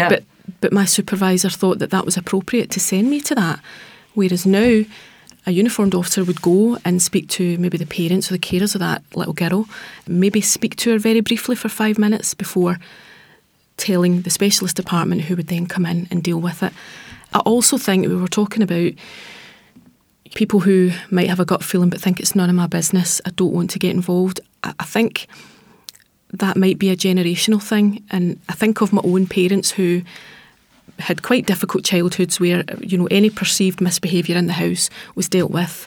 but my supervisor thought that that was appropriate to send me to that. Whereas now, a uniformed officer would go and speak to maybe the parents or the carers of that little girl, maybe speak to her very briefly for five minutes before telling the specialist department, who would then come in and deal with it. I also think we were talking about people who might have a gut feeling but think it's none of my business, I don't want to get involved. I, I think that might be a generational thing, and I think of my own parents who had quite difficult childhoods where, you know, any perceived misbehaviour in the house was dealt with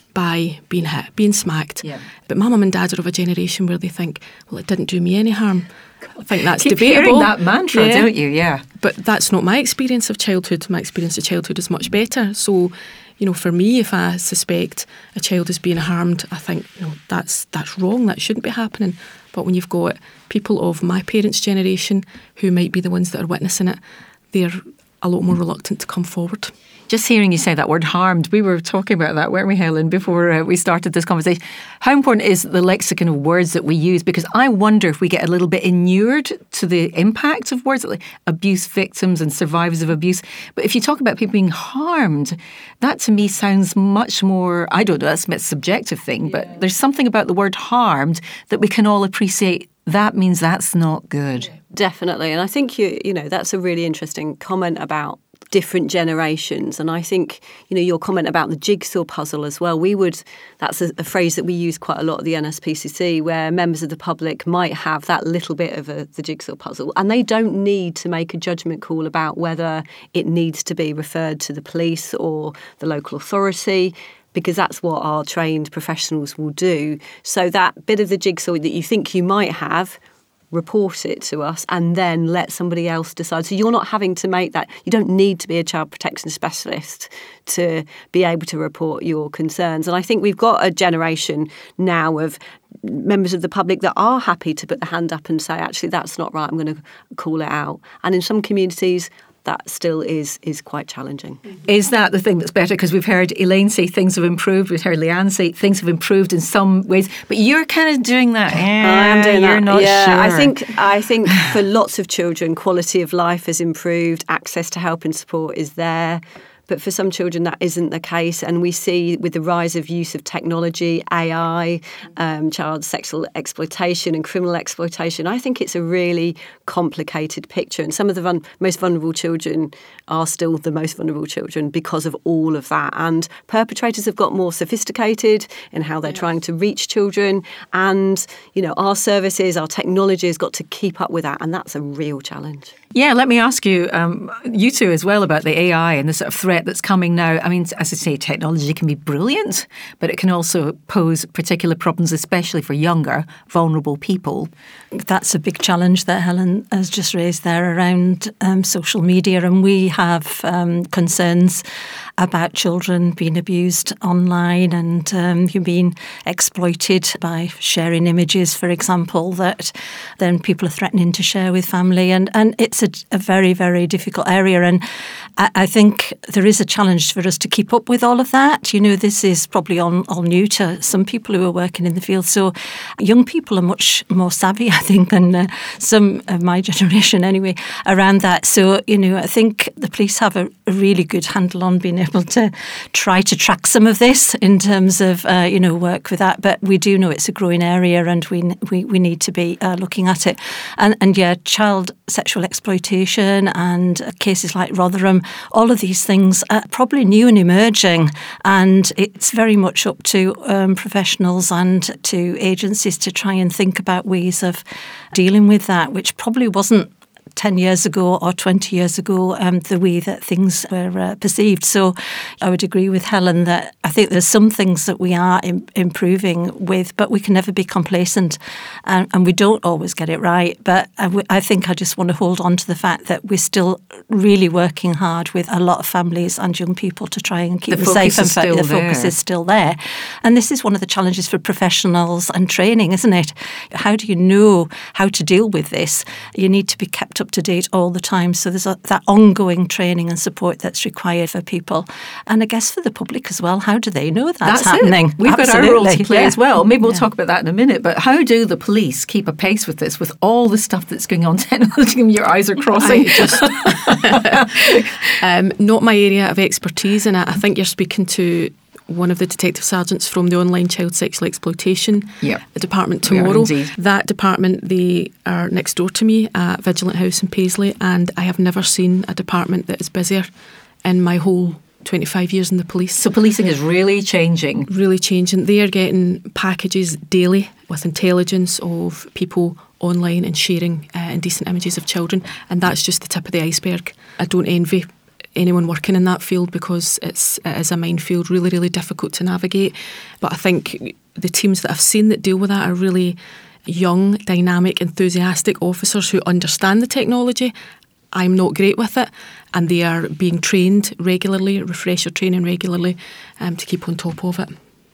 by being hit, being smacked. Yeah. But my mum and dad are of a generation where they think, well, it didn't do me any harm. I think that's Keep debatable. Hearing that mantra, yeah. don't you? Yeah. But that's not my experience of childhood. My experience of childhood is much better. So, you know, for me, if I suspect a child is being harmed, I think, you know, that's that's wrong. That shouldn't be happening. But when you've got people of my parents' generation who might be the ones that are witnessing it, they're a lot more reluctant to come forward. Just hearing you say that word harmed, we were talking about that, weren't we, Helen, before uh, we started this conversation. How important is the lexicon of words that we use? Because I wonder if we get a little bit inured to the impact of words, like abuse victims and survivors of abuse. But if you talk about people being harmed, that to me sounds much more, I don't know, that's a subjective thing, but yeah. There's something about the word harmed that we can all appreciate. That means that's not good. Definitely. And I think, you you know, that's a really interesting comment about different generations. And I think, you know, your comment about the jigsaw puzzle as well, we would, that's a, a phrase that we use quite a lot at the N S P C C, where members of the public might have that little bit of a, the jigsaw puzzle, and they don't need to make a judgment call about whether it needs to be referred to the police or the local authority, because that's what our trained professionals will do. So that bit of the jigsaw that you think you might have, report it to us and then let somebody else decide. So you're not having to make that. You don't need to be a child protection specialist to be able to report your concerns. And I think we've got a generation now of members of the public that are happy to put the hand up and say, actually, that's not right, I'm going to call it out. And in some communities, that still is is quite challenging. Is that the thing that's better? Because we've heard Elaine say things have improved. We've heard Leanne say things have improved in some ways. But you're kind of doing that. Yeah, I am doing you're that. not yeah, sure. I think, I think for lots of children, quality of life has improved. Access to help and support is there. But for some children, that isn't the case. And we see with the rise of use of technology, A I, um, child sexual exploitation and criminal exploitation, I think it's a really complicated picture. And some of the vul- most vulnerable children are still the most vulnerable children because of all of that. And perpetrators have got more sophisticated in how they're yeah. trying to reach children. And, you know, our services, our technology has got to keep up with that. And that's a real challenge. Yeah, let me ask you, um, you two as well, about the A I and the sort of threat that's coming now. I mean, as I say, technology can be brilliant, but it can also pose particular problems, especially for younger, vulnerable people. That's a big challenge that Helen has just raised there around um, social media, and we have um, concerns about children being abused online and um, being exploited by sharing images, for example, that then people are threatening to share with family. And, and it's a, a very, very difficult area. And I, I think there is a challenge for us to keep up with all of that. You know, this is probably all, all new to some people who are working in the field. So young people are much more savvy, I think, than uh, some of my generation anyway, around that. So, you know, I think the police have a, a really good handle on being able to try to track some of this in terms of, uh, you know, work with that. But we do know it's a growing area, and we we, we need to be uh, looking at it. And, and yeah, child sexual exploitation and cases like Rotherham, all of these things are probably new and emerging. And it's very much up to um, professionals and to agencies to try and think about ways of dealing with that, which probably wasn't ten years ago or twenty years ago, um, the way that things were uh, perceived. So I would agree with Helen that I think there's some things that we are im- improving with, but we can never be complacent, and, and we don't always get it right. But I, w- I think I just want to hold on to the fact that we're still really working hard with a lot of families and young people to try and keep the them safe. And still the there. focus is still there. And this is one of the challenges for professionals and training, isn't it? How do you know how to deal with this? You need to be kept up to date all the time. So there's a, that ongoing training and support that's required for people. And I guess for the public as well, how do they know that's, that's happening? It. We've Absolutely. got our role to play yeah. as well. Maybe we'll yeah. talk about that in a minute. But how do the police keep a pace with this, with all the stuff that's going on? Your eyes are crossing. Just, um, not my area of expertise, and I, I think you're speaking to one of the detective sergeants from the online child sexual exploitation yep. department tomorrow. Yeah, that department, they are next door to me at Vigilant House in Paisley, and I have never seen a department that is busier in my whole twenty-five years in the police. So policing is really changing. Really changing. They are getting packages daily with intelligence of people online and sharing uh, indecent images of children, and that's just the tip of the iceberg. I don't envy anyone working in that field because it's it is a minefield, really, really difficult to navigate. But I think the teams that I've seen that deal with that are really young, dynamic, enthusiastic officers who understand the technology. I'm not great with it, and they are being trained regularly, refresher training regularly, um, to keep on top of it.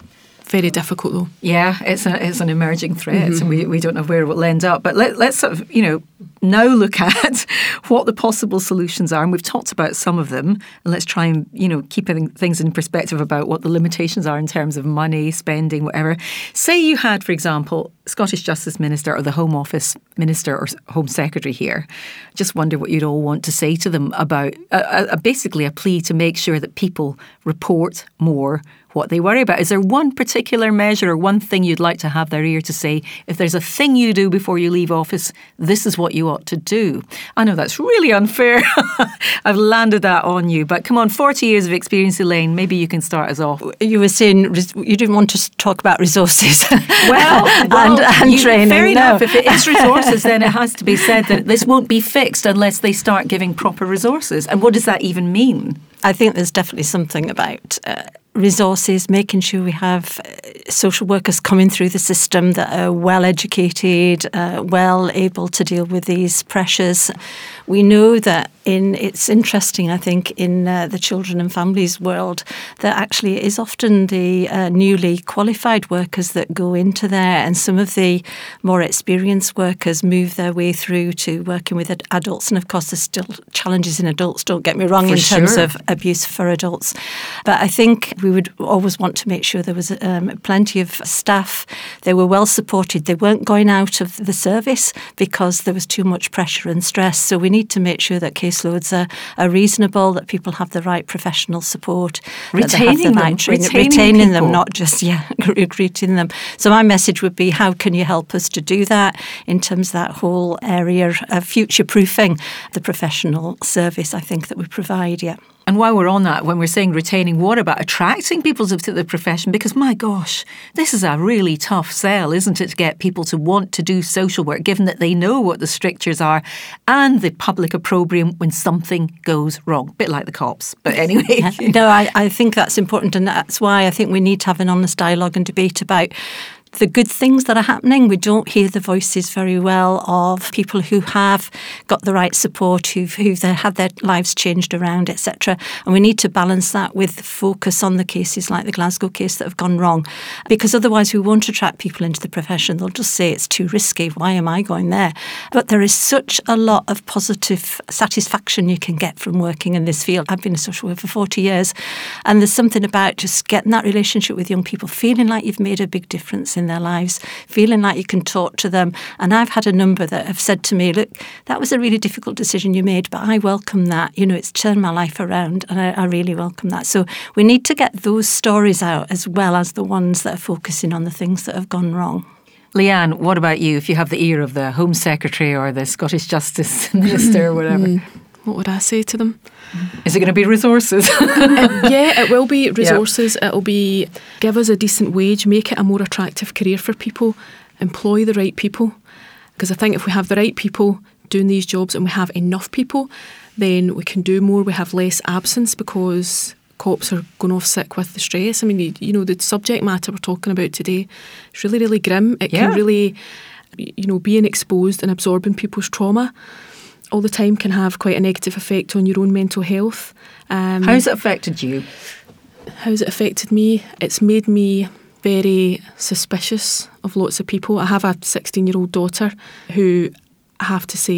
Very difficult though. Yeah, it's a, it's an emerging threat, Mm-hmm. and we, we don't know where it will end up. But let, let's sort of, you know, now look at what the possible solutions are. And we've talked about some of them. And let's try and, you know, keep things in perspective about what the limitations are in terms of money, spending, whatever. Say you had, for example, Scottish Justice Minister or the Home Office Minister or Home Secretary here. Just wonder what you'd all want to say to them about a, a, basically a plea to make sure that people report more what they worry about. Is there one particular measure or one thing you'd like to have their ear to say, if there's a thing you do before you leave office, this is what you ought to do? I know that's really unfair. I've landed that on you. But come on, forty years of experience, Elaine, maybe you can start us off. You were saying you didn't want to talk about resources. Well, well and, and you, training. Fair no. enough. If it is resources, then it has to be said that this won't be fixed unless they start giving proper resources. And what does that even mean? I think there's definitely something about uh, resources, making sure we have uh, social workers coming through the system that are well educated, uh, well able to deal with these pressures. We know that in it's interesting, I think, in uh, the children and families world, that actually it is often the uh, newly qualified workers that go into there, and some of the more experienced workers move their way through to working with ad- adults. And of course, there's still challenges in adults, don't get me wrong, For in terms sure. of abuse for adults. But I think we would always want to make sure there was um, plenty of staff. They were well supported. They weren't going out of the service because there was too much pressure and stress. So we need to make sure that caseloads are, are reasonable, that people have the right professional support, that they have Retaining the them, right training, retaining retaining them, people. not just yeah, recruiting them. So my message would be, how can you help us to do that in terms of that whole area of future-proofing the professional service, I think, that we provide, yeah. And while we're on that, when we're saying retaining, what about attracting people to the profession? Because, my gosh, this is a really tough sell, isn't it, to get people to want to do social work, given that they know what the strictures are and the public opprobrium when something goes wrong. Bit like the cops. But anyway. Yeah. No, I, I think that's important, and that's why I think we need to have an honest dialogue and debate about the good things that are happening. We don't hear the voices very well of people who have got the right support, who've, who've had their lives changed around, et cetera. And we need to balance that with focus on the cases like the Glasgow case that have gone wrong, because otherwise we won't attract people into the profession. They'll just say it's too risky. Why am I going there? But there is such a lot of positive satisfaction you can get from working in this field. I've been a social worker for forty years, and there's something about just getting that relationship with young people, feeling like you've made a big difference in their lives, feeling like you can talk to them. And I've had a number that have said to me, look, that was a really difficult decision you made, but I welcome that. You know, it's turned my life around, and I, I really welcome that. So we need to get those stories out as well as the ones that are focusing on the things that have gone wrong. Leanne, what about you? If you have the ear of the Home Secretary or the Scottish Justice Minister or whatever. Mm. What would I say to them? Is it going to be resources? uh, yeah, it will be resources. Yep. It'll be give us a decent wage, make it a more attractive career for people, employ the right people. Because I think if we have the right people doing these jobs and we have enough people, then we can do more. We have less absence because cops are going off sick with the stress. I mean, you, you know, the subject matter we're talking about today is really, really grim. It yeah. can really, you know, being exposed and absorbing people's trauma all the time can have quite a negative effect on your own mental health. Um, How's it affected you? How's it affected me? It's made me very suspicious of lots of people. I have a sixteen-year-old daughter who, I have to say,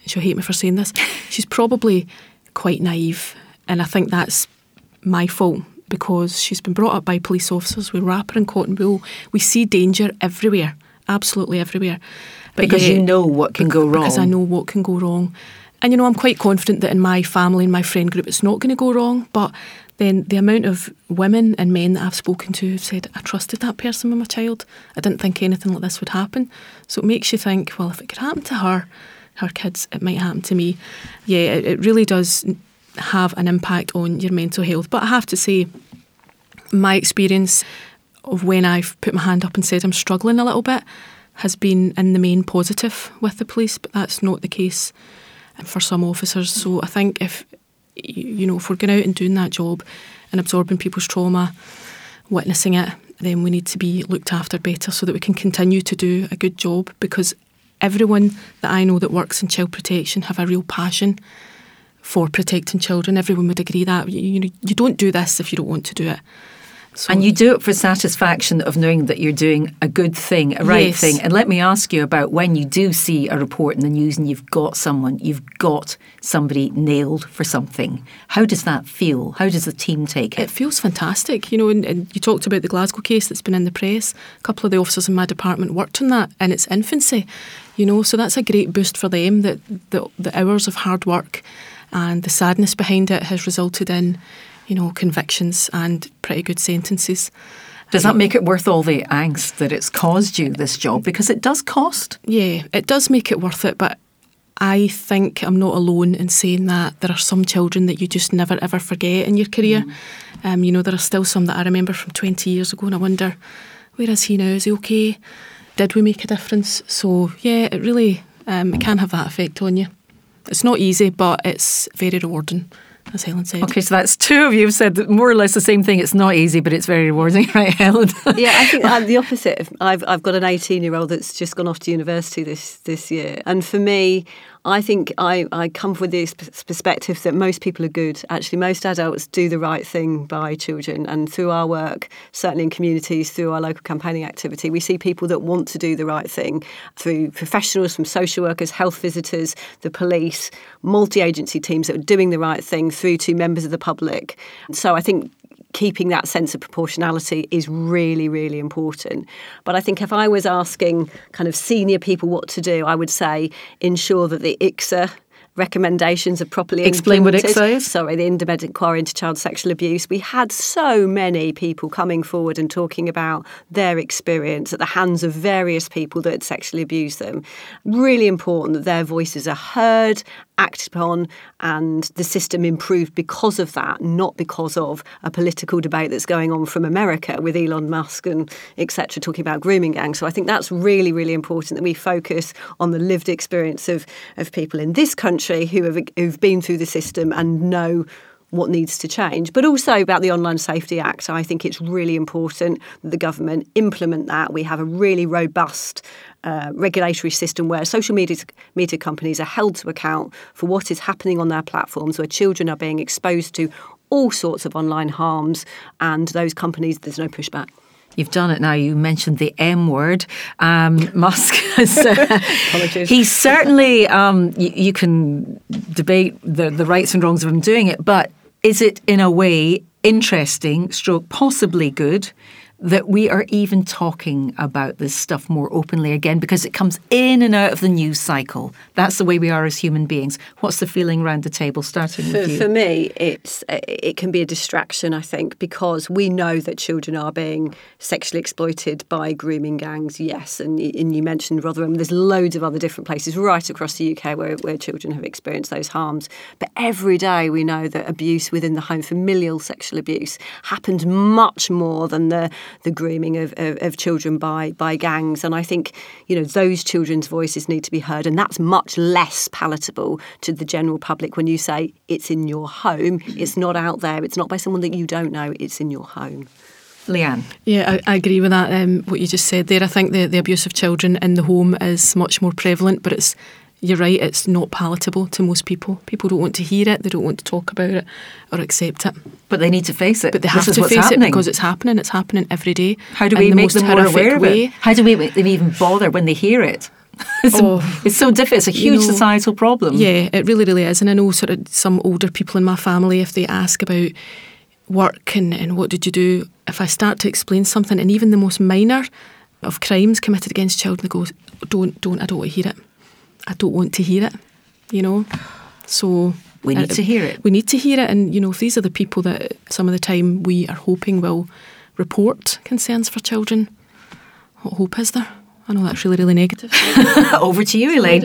she'll hate me for saying this, she's probably quite naive, and I think that's my fault, because she's been brought up by police officers. We wrap her in cotton wool. We see danger everywhere, absolutely everywhere. But because yet, you know what can go wrong. Because I know what can go wrong. And, you know, I'm quite confident that in my family and my friend group it's not going to go wrong. But then the amount of women and men that I've spoken to have said, I trusted that person with my child. I didn't think anything like this would happen. So it makes you think, well, if it could happen to her, her kids, it might happen to me. Yeah, it, it really does have an impact on your mental health. But I have to say, my experience of when I've put my hand up and said I'm struggling a little bit has been in the main positive with the police, but that's not the case for some officers. So I think if, you know, if we're going out and doing that job and absorbing people's trauma, witnessing it, then we need to be looked after better so that we can continue to do a good job, because everyone that I know that works in child protection have a real passion for protecting children. Everyone would agree that. You, you know, you don't do this if you don't want to do it. So, and you do it for satisfaction of knowing that you're doing a good thing, a right yes. thing. And let me ask you about when you do see a report in the news and you've got someone, you've got somebody nailed for something. How does that feel? How does the team take it? It feels fantastic. You know, and, and you talked about the Glasgow case that's been in the press. A couple of the officers in my department worked on that in its infancy. You know, so that's a great boost for them, that the, the hours of hard work and the sadness behind it has resulted in, you know, convictions and pretty good sentences. Does that make it worth all the angst that it's caused you, this job? Because it does cost. Yeah, it does make it worth it, but I think I'm not alone in saying that there are some children that you just never ever forget in your career. Mm. Um, you know, there are still some that I remember from twenty years ago, and I wonder, where is he now? Is he okay? Did we make a difference? So yeah, it really um, it can have that effect on you. It's not easy, but it's very rewarding, as Helen said. Okay, so that's two of you have said that more or less the same thing. It's not easy, but it's very rewarding, right, Helen? Yeah, I think I'm the opposite. I've I've got an eighteen-year-old that's just gone off to university this this year, and for me, I think I, I come with this perspective that most people are good. Actually, most adults do the right thing by children, and through our work, certainly in communities, through our local campaigning activity, we see people that want to do the right thing through professionals, from social workers, health visitors, the police, multi-agency teams that are doing the right thing, through to members of the public. So I think keeping that sense of proportionality is really, really important. But I think if I was asking kind of senior people what to do, I would say ensure that the I C S A recommendations are properly Explain implemented. what I C S A is. Sorry, the Independent Inquiry into Child Sexual Abuse. We had so many people coming forward and talking about their experience at the hands of various people that had sexually abused them. Really important that their voices are heard, acted upon, and the system improved because of that, not because of a political debate that's going on from America with Elon Musk and et cetera talking about grooming gangs. So I think that's really, really important that we focus on the lived experience of, of people in this country who have who've been through the system and know what needs to change. But also about the Online Safety Act, I think it's really important that the government implement that. We have a really robust uh, regulatory system where social media media companies are held to account for what is happening on their platforms, where children are being exposed to all sorts of online harms, and those companies, there's no pushback. You've done it now. You mentioned the M word. Um, Musk has, uh, he's certainly, um, you, you can debate the, the rights and wrongs of him doing it, but is it in a way interesting, stroke possibly good, that we are even talking about this stuff more openly again, because it comes in and out of the news cycle? That's the way we are as human beings. What's the feeling around the table, starting for, with you? For me, it's it can be a distraction, I think, because we know that children are being sexually exploited by grooming gangs, yes, and, and you mentioned Rotherham. There's loads of other different places right across the U K where, where children have experienced those harms. But every day we know that abuse within the home, familial sexual abuse, happens much more than the the grooming of, of, of children by by gangs. And I think, you know, those children's voices need to be heard, and that's much less palatable to the general public when you say it's in your home, it's not out there, it's not by someone that you don't know, it's in your home. Leanne? Yeah, I, I agree with that, um, what you just said there. I think the, the abuse of children in the home is much more prevalent, but it's you're right, it's not palatable to most people. People don't want to hear it, they don't want to talk about it or accept it. But they need to face it. But they have this to face happening. it because it's happening. It's happening every day. How do we the make them more aware of way. it? How do we make them even bother when they hear it? it's, oh, a, it's so difficult. It's a huge you know, societal problem. Yeah, it really, really is. And I know sort of some older people in my family, if they ask about work and, and what did you do, if I start to explain something, and even the most minor of crimes committed against children, they go, don't, don't, I don't want to hear it. I don't want to hear it, you know. So we need uh, to hear it. We need to hear it. And, you know, if these are the people that some of the time we are hoping will report concerns for children, what hope is there? I know that's really, really negative. Over to you, Elaine.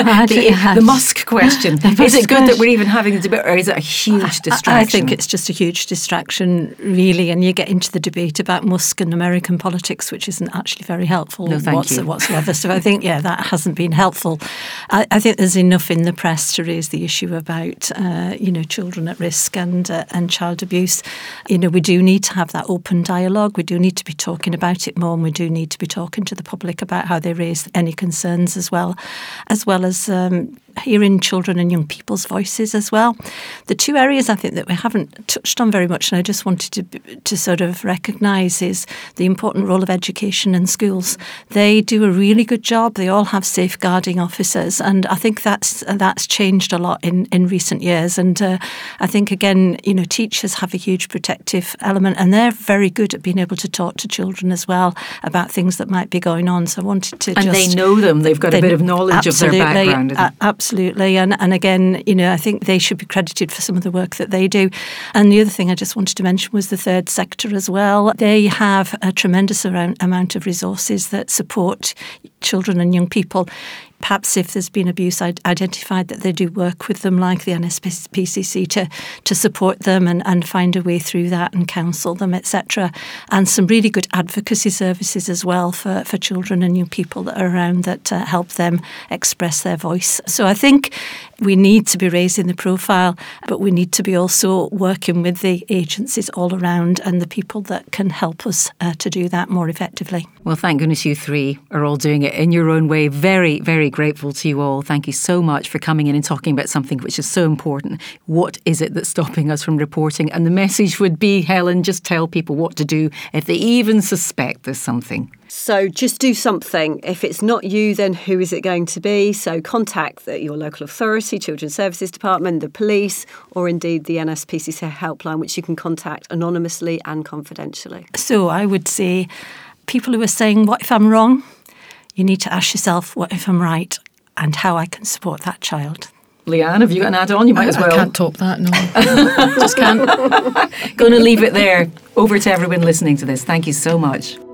the, the Musk question. The is it good that we're even having a debate, or is it a huge distraction? I, I think it's just a huge distraction, really, and you get into the debate about Musk and American politics, which isn't actually very helpful no, thank whatsoever, you. whatsoever. So I think, yeah, that hasn't been helpful. I, I think there's enough in the press to raise the issue about, uh, you know, children at risk and uh, and child abuse. You know, we do need to have that open dialogue. We do need to be talking about it more, and we do need to be talking to the public about about how they raise any concerns as well, as well as um, hearing children and young people's voices as well. The two areas I think that we haven't touched on very much, and I just wanted to to sort of recognise, is the important role of education in schools. They do a really good job. They all have safeguarding officers, and I think that's that's changed a lot in, in recent years. And uh, I think, again, you know, teachers have a huge protective element, and they're very good at being able to talk to children as well about things that might be going on. So I wanted to and just... they know them. They've got they, a bit of knowledge of their background. A- absolutely. And, and again, you know, I think they should be credited for some of the work that they do. And the other thing I just wanted to mention was the third sector as well. They have a tremendous amount of resources that support children and young people. Perhaps if there's been abuse identified, that they do work with them, like the N S P C C, to to support them and, and find a way through that and counsel them, et cetera. And some really good advocacy services as well for, for children and young people that are around that uh, help them express their voice. So I think we need to be raising the profile, but we need to be also working with the agencies all around and the people that can help us uh, to do that more effectively. Well, thank goodness you three are all doing it in your own way. Very, very grateful to you all. Thank you so much for coming in and talking about something which is so important. What is it that's stopping us from reporting? And the message would be, Helen, just tell people what to do if they even suspect there's something. So just do something. If it's not you, then who is it going to be? So contact the, your local authority, Children's Services Department, the police, or indeed the N S P C C helpline, which you can contact anonymously and confidentially. So I would say people who are saying, what if I'm wrong? You need to ask yourself, what if I'm right, and how I can support that child. Leanne, have you got an add-on? You might I, as well. I can't top that, no. Just can't. Going to leave it there. Over to everyone listening to this. Thank you so much.